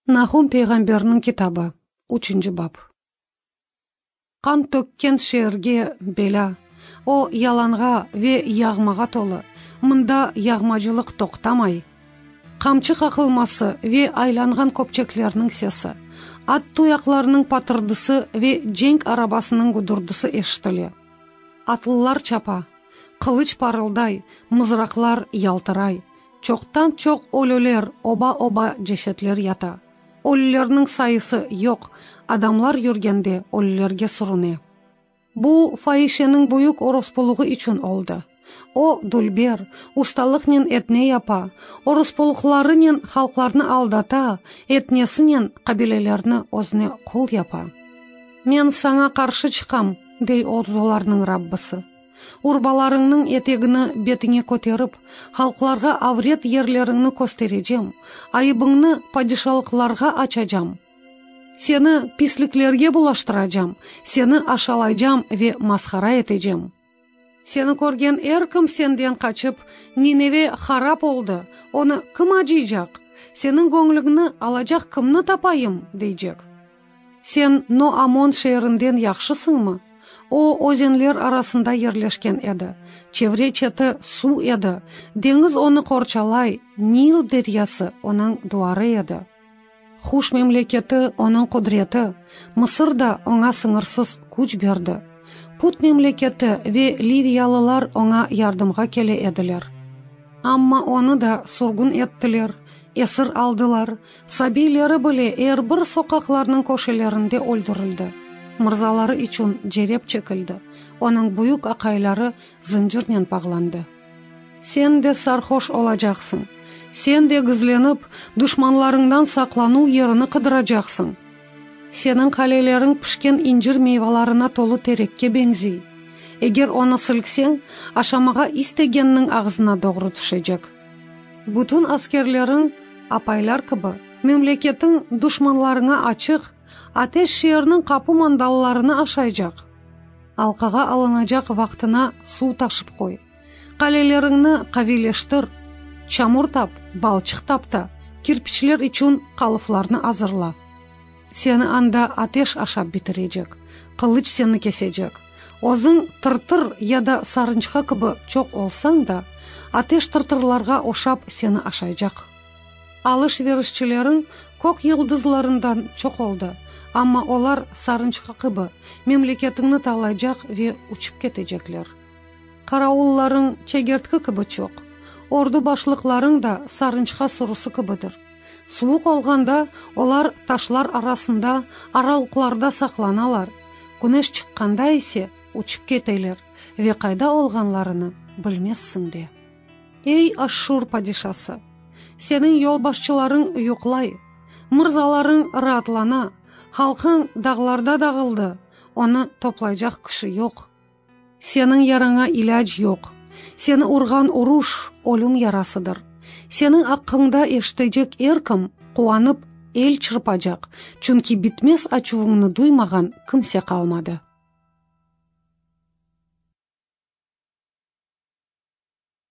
Нахум пейгамбернің китабы, 3 бап. Қан төккен шерге беля, о яланға ве яғмаға толы, мында яғмачылық тоқтамай. Қамчы қақылмасы ве айланған көпчеклерінің сесі, ат туяқларының патырдысы ве женг арабасының гудурдысы ештілі. Атлылар чапа, қылыч парылдай, мызрақлар ялтырай, чоқтан чоқ өлілер оба-оба жешетлер ята. Өлілерінің сайысы yok, адамлар жүргенде өлілерге сұруне. Бұл фаишенің бұйық оросполығы үшін олды. О дульбер, усталықнен этне япа, оросполықларынен халқларны алдата, этнесінен қабилелерні өзіне қол япа. Мен саңа қаршы чықам, дей ордуларының раббысы. Урбаларыңның етегіні бетіңе көтеріп, халқларға аврет ерлеріңні көстережем, айыбыңны падишалықларға ачажам. Сені писліклерге булаштырajam, сені ашалайjam ве масхара етежем. Сені көрген әркім сенден қачып, Ниневе харап олды, оны кім ажийжақ? Сенің көңлігіні алажақ кімні тапайым, дейжек. Сен Ноамон шерінден яқшысыңмы? О өзенлер арасында ерлешкен еді, чевре четі су еді, деңіз оны қорчалай, Нил дериясы оның дуары еді. Хуш мемлекеті оның құдіреті, Мысырда оңа сыңырсыз күч берді. Пут мемлекеті ве ливиялылар оңа ярдымға келе еділер. Амма оны да сургун еттілер, есір алдылар, сабилері біле әрбір соқақларының көшелерінде өлдірілді. Мырзалары üçün жереп чекілді, оның бұйық ақайлары зынжырмен бағланды. Сен де сархош олажақсың, сен де гізленіп, дұшманларыңдан сақлану еріні қыдырajақсың. Сенің қалелерің пішкен инжир мейваларына толы терекке бензей. Егер оны сілксең, ашамаға истегеннің ағзына доғры түшежек. Бүтін аскерлерің апайлар кібі, мемлекеттің дұшманларыңа ачық, атеш шерінің қапы мандалларыны ашайжақ. Алқаға алынажақ вақтына су ташып қой. Қалелеріңні қавилештір, чамур тап, балчық тапта, кирпичлер үшін қалыфларны азырла. Сені анда атеш ашап бітірежек, қылыч сені кесежек. Озың тыртыр яда сарынчқа кібі чоқ олсаң да, атеш тыртырларға ошап сені ашайжақ. Алыш-верішчілерің көк йылдызларындан чоқ олды. Амма олар сарынчқа кыбы, мемлекетіңні талайжақ ве учып кетежеклер. Караулларың чегерткі кыбы чоқ. Орды башлықларың да сарынчқа сұрусы кыбыдыр. Суық олғанда олар ташлар арасында, аралықларда сақланалар. Күнеш чыққанда есе учып кетейлер ве қайда олғанларыны білмессің де. Ей Ашшур падишасы, сенің yolбашчыларың ұйықлай, мырзаларың ратлана, халқың дағларда дағылды, оны топлайжақ күші yok. Сенің яраңа илаж yok. Сені ұрған ұруш өлім ярасыдыр. Сенің аққыңда ештейжек еркім қуанып ел чырпажақ, чүнки бітмес ачуыңны дуймаған кімсе қалмады.